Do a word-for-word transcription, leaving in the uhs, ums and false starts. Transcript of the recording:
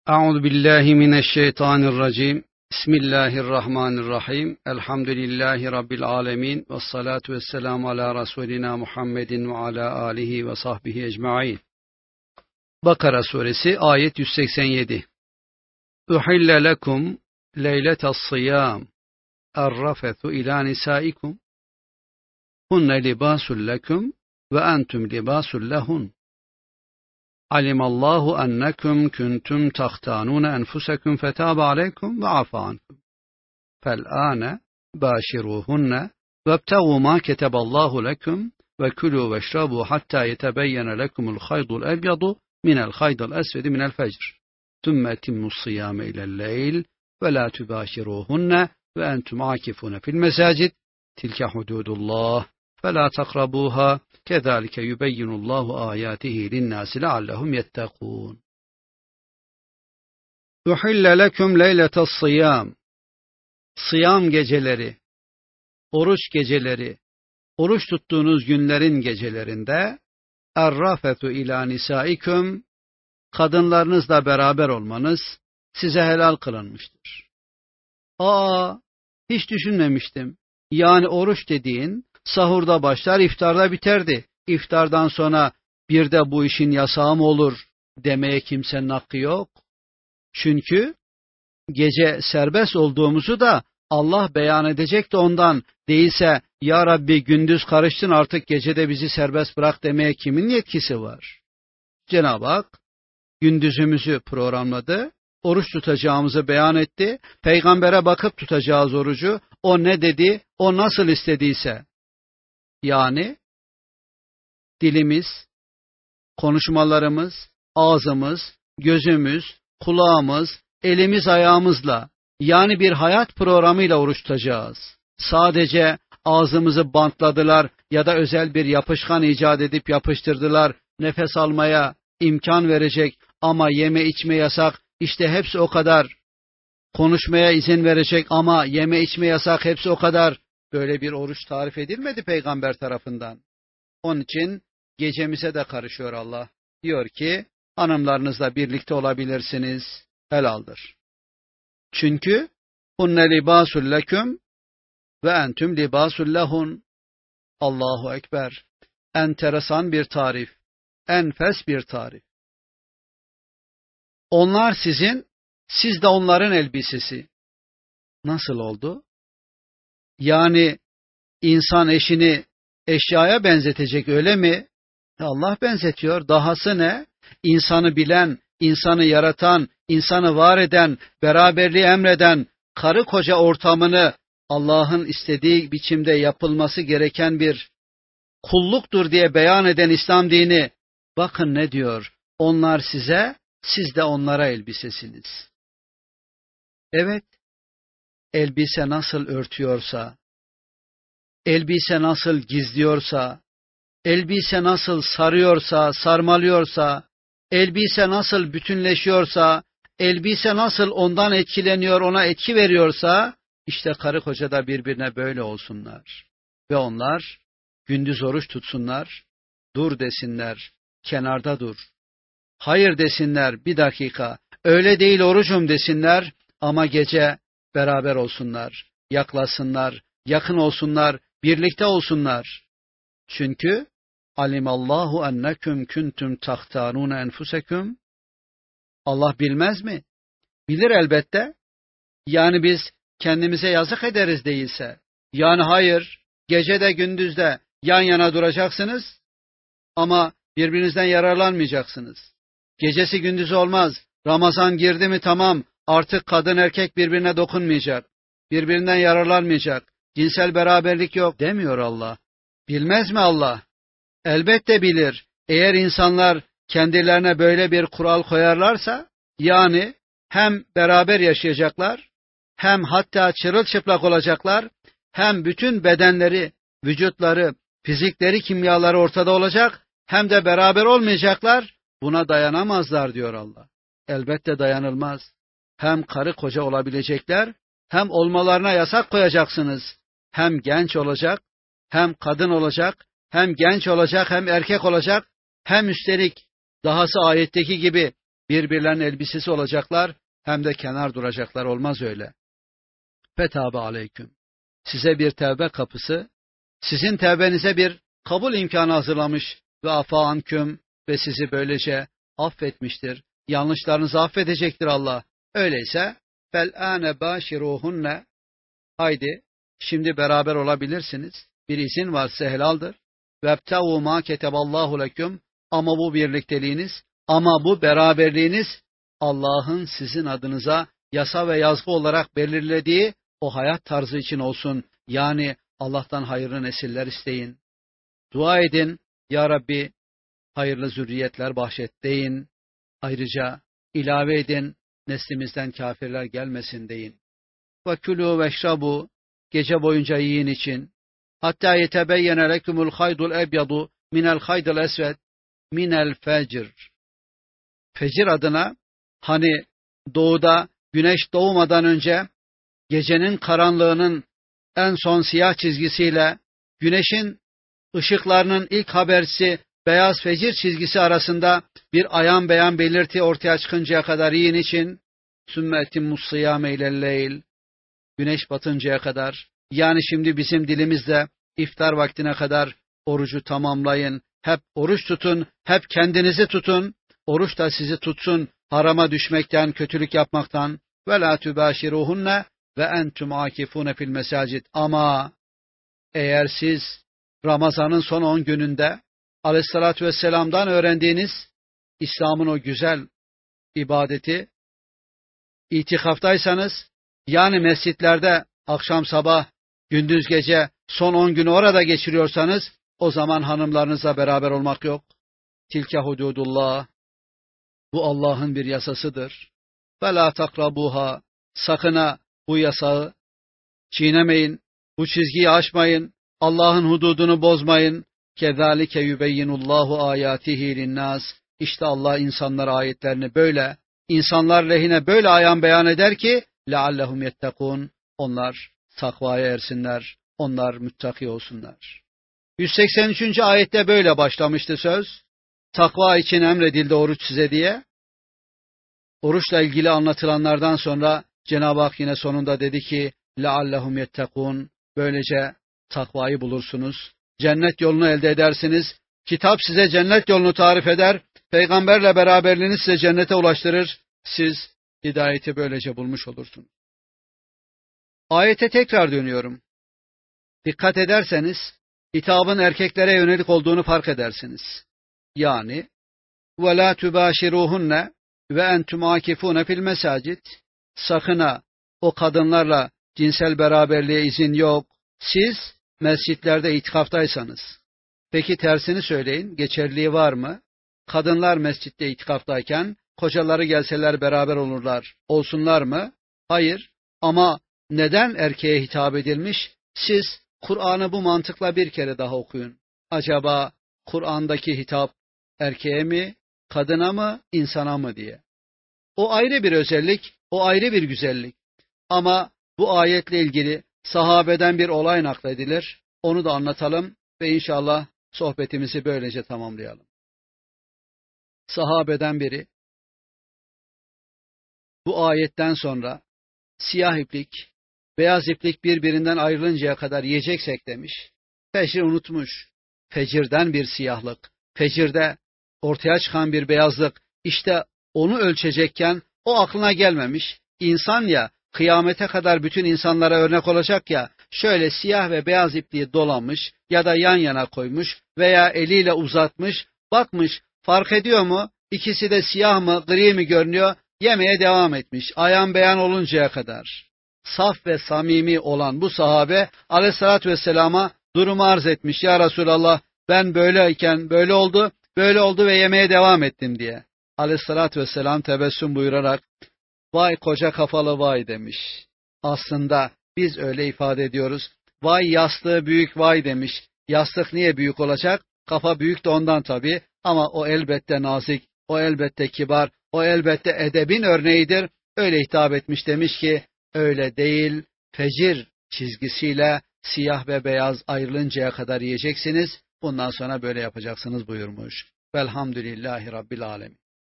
Euzu billahi mineşşeytanirracim. Bismillahirrahmanirrahim. Elhamdülillahi Rabbil alemin. Vessalatu vesselamu ala Resulina Muhammedin ve ala alihi ve sahbihi ecmaîn. Bakara suresi ayet yüz seksen yedi. Uhille lekum leyletas siyam er-rafethu ila nisaikum hunne libasul lekum ve entum libasul lehun. Alimallahu ennekum kuntum tahtanun enfusakum fetaba aleykum ve afa ankum. Fel'ane başiruhunne vebtegu ma keteballahu lekum ve kulu veşrabu hatta yetebeyyene lekumul haydul ebyadu minel haydul esvedi minel fecr. Thumma etimmus siyame ilel leyl ve la tubashiruhunne ve entum akifune fil mesacid. Tilke hududullah فَلَا تَقْرَبُوهَا كَذَٰلِكَ يُبَيِّنُ اللّٰهُ آيَاتِهِ لِلنَّاسِ لَعَلَّهُمْ يَتَّقُونَ. اُحِلَّ لَكُمْ لَيْلَةَ الصِّيَامِ Sıyam geceleri, oruç geceleri, oruç tuttuğunuz günlerin gecelerinde اَرْرَفَثُ اِلَى نِسَائِكُمْ kadınlarınızla beraber olmanız size helal kılınmıştır. Aa, hiç düşünmemiştim. Yani oruç dediğin sahurda başlar, iftarda biterdi. İftardan sonra bir de bu işin yasağı mı olur demeye kimsenin hakkı yok. Çünkü gece serbest olduğumuzu da Allah beyan edecek de ondan, değilse ya Rabbi gündüz karıştın artık gecede bizi serbest bırak demeye kimin yetkisi var? Cenab-ı Hak gündüzümüzü programladı, oruç tutacağımızı beyan etti, peygambere bakıp tutacağız orucu, o ne dedi, o nasıl istediyse. Yani dilimiz, konuşmalarımız, ağzımız, gözümüz, kulağımız, elimiz ayağımızla, yani bir hayat programıyla oruç tutacağız. Sadece ağzımızı bantladılar ya da özel bir yapışkan icat edip yapıştırdılar, nefes almaya imkan verecek ama yeme içme yasak, işte hepsi o kadar. Konuşmaya izin verecek ama yeme içme yasak, hepsi o kadar. Böyle bir oruç tarif edilmedi peygamber tarafından. Onun için gecemize de karışıyor Allah. Diyor ki hanımlarınızla birlikte olabilirsiniz, helaldir. Çünkü hunne libasul leküm ve entüm libasul lehun. Allahu Ekber. Enteresan bir tarif, enfes bir tarif. Onlar sizin, siz de onların elbisesi. Nasıl oldu? Yani insan eşini eşyaya benzetecek öyle mi? Allah benzetiyor. Dahası ne? İnsanı bilen, insanı yaratan, insanı var eden, beraberliği emreden, karı koca ortamını Allah'ın istediği biçimde yapılması gereken bir kulluktur diye beyan eden İslam dini. Bakın ne diyor? Onlar size, siz de onlara elbisesiniz. Evet. Elbise nasıl örtüyorsa, elbise nasıl gizliyorsa, elbise nasıl sarıyorsa, sarmalıyorsa, elbise nasıl bütünleşiyorsa, elbise nasıl ondan etkileniyor, ona etki veriyorsa, işte karı koca da birbirine böyle olsunlar. Ve onlar gündüz oruç tutsunlar, dur desinler, kenarda dur. Hayır desinler, bir dakika, öyle değil orucum desinler ama gece beraber olsunlar, yaklaşsınlar, yakın olsunlar, birlikte olsunlar. Çünkü alimallahu ennekum kuntum tahtanun enfusakum. Allah bilmez mi? Bilir elbette. Yani biz kendimize yazık ederiz değilse. Yani hayır, gece de gündüz de yan yana duracaksınız ama birbirinizden yararlanmayacaksınız. Gecesi gündüzü olmaz. Ramazan girdi mi tamam. Artık kadın erkek birbirine dokunmayacak, birbirinden yararlanmayacak, cinsel beraberlik yok demiyor Allah. Bilmez mi Allah? Elbette bilir. Eğer insanlar kendilerine böyle bir kural koyarlarsa, yani hem beraber yaşayacaklar, hem hatta çırılçıplak olacaklar, hem bütün bedenleri, vücutları, fizikleri, kimyaları ortada olacak, hem de beraber olmayacaklar, buna dayanamazlar diyor Allah. Elbette dayanılmaz. Hem karı koca olabilecekler, hem olmalarına yasak koyacaksınız. Hem genç olacak, hem kadın olacak, hem genç olacak, hem erkek olacak, hem üstelik dahası ayetteki gibi birbirlerinin elbisesi olacaklar, hem de kenar duracaklar. Olmaz öyle. Fetâbe aleyküm. Size bir tevbe kapısı, sizin tevbenize bir kabul imkanı hazırlamış ve afâ anküm ve sizi böylece affetmiştir. Yanlışlarınızı affedecektir Allah. Öyleyse fel âne bâşirûhunne. Haydi şimdi beraber olabilirsiniz. Bir izin var, size helaldir. Vebtevû mâ keteballâhu leküm. Ama bu birlikteliğiniz, ama bu beraberliğiniz Allah'ın sizin adınıza yasa ve yazgı olarak belirlediği o hayat tarzı için olsun. Yani Allah'tan hayırlı nesiller isteyin. Dua edin, Ya Rabbi hayırlı zürriyetler bahşet deyin. Ayrıca ilave edin, neslimizden kafirler gelmesin deyin. Ve külû veşrabu, gece boyunca yiyin için. Hatta yetebeyyene lekumul haydul ebyadu minel haydul esved minel fecr. Fecir adına, hani doğuda güneş doğmadan önce gecenin karanlığının en son siyah çizgisiyle güneşin ışıklarının ilk habersi beyaz fecir çizgisi arasında bir ayan beyan belirti ortaya çıkıncaya kadar yiyin için sümme etimmus sıyâme ilelleyl, güneş batıncaya kadar, yani şimdi bizim dilimizde iftar vaktine kadar orucu tamamlayın. Hep oruç tutun, hep kendinizi tutun. Oruç da sizi tutsun harama düşmekten, kötülük yapmaktan. Ve la tübâşirûhunne ve entum âkifûne fil mesâcid. Ama eğer siz Ramazan'ın son on gününde Aleyhisselatü Vesselam'dan öğrendiğiniz İslam'ın o güzel ibadeti itikaftaysanız, yani mescitlerde akşam sabah, gündüz gece son on günü orada geçiriyorsanız, o zaman hanımlarınızla beraber olmak yok. Tilke hududullah. Bu Allah'ın bir yasasıdır. Ve la takrabuha. Sakın ha bu yasağı çiğnemeyin. Bu çizgiyi aşmayın. Allah'ın hududunu bozmayın. Kezalike yubeyyinullahu ayatihi linnas. İşte Allah insanlara ayetlerini böyle, insanlar lehine böyle ayan beyan eder ki leallehum yettekûn. Onlar takvaya ersinler. Onlar müttaki olsunlar. yüz seksen üçüncü ayette böyle başlamıştı söz. Takva için emredildi oruç size diye. Oruçla ilgili anlatılanlardan sonra Cenab-ı Hak yine sonunda dedi ki leallehum yettekûn. Böylece takvayı bulursunuz. Cennet yolunu elde edersiniz. Kitap size cennet yolunu tarif eder. Peygamberle beraberliğiniz size cennete ulaştırır. Siz hidayeti böylece bulmuş olursunuz. Ayete tekrar dönüyorum. Dikkat ederseniz hitabın erkeklere yönelik olduğunu fark edersiniz. Yani وَلَا تُبَاشِرُوهُنَّ وَاَنْتُمْ عَاكِفُونَ فِي الْمَسَاجِدِ. Sakın ha o kadınlarla cinsel beraberliğe izin yok. Siz mescitlerde itikaftaysanız. Peki tersini söyleyin, geçerliliği var mı? Kadınlar mescitte itikaftayken kocaları gelseler beraber olurlar. Olsunlar mı? Hayır. Ama neden erkeğe hitap edilmiş? Siz Kur'an'ı bu mantıkla bir kere daha okuyun. Acaba Kur'an'daki hitap erkeğe mi, kadına mı, insana mı diye. O ayrı bir özellik, o ayrı bir güzellik. Ama bu ayetle ilgili sahabeden bir olay nakledilir. Onu da anlatalım ve inşallah sohbetimizi böylece tamamlayalım. Sahabeden biri bu ayetten sonra siyah iplik, beyaz iplik birbirinden ayrılıncaya kadar yiyeceksek demiş. Fecri unutmuş. Fecirden bir siyahlık, fecirde ortaya çıkan bir beyazlık, işte onu ölçecekken o aklına gelmemiş. İnsan ya, kıyamete kadar bütün insanlara örnek olacak ya, şöyle siyah ve beyaz ipliği dolamış ya da yan yana koymuş veya eliyle uzatmış, bakmış, fark ediyor mu? İkisi de siyah mı, gri mi görünüyor? Yemeye devam etmiş, ayan beyan oluncaya kadar. Saf ve samimi olan bu sahabe Aleyhisselatü Vesselam'a durumu arz etmiş. Ya Resulallah, ben böyleyken böyle oldu, böyle oldu ve yemeye devam ettim diye. Aleyhisselatü Vesselam tebessüm buyurarak, vay koca kafalı vay demiş. Aslında biz öyle ifade ediyoruz. Vay yastığı büyük vay demiş. Yastık niye büyük olacak? Kafa büyük de ondan tabii. Ama o elbette nazik, o elbette kibar, o elbette edebin örneğidir. Öyle hitap etmiş, demiş ki, öyle değil, fecir çizgisiyle siyah ve beyaz ayrılıncaya kadar yiyeceksiniz. Bundan sonra böyle yapacaksınız buyurmuş. Velhamdülillahi Rabbil Alemin.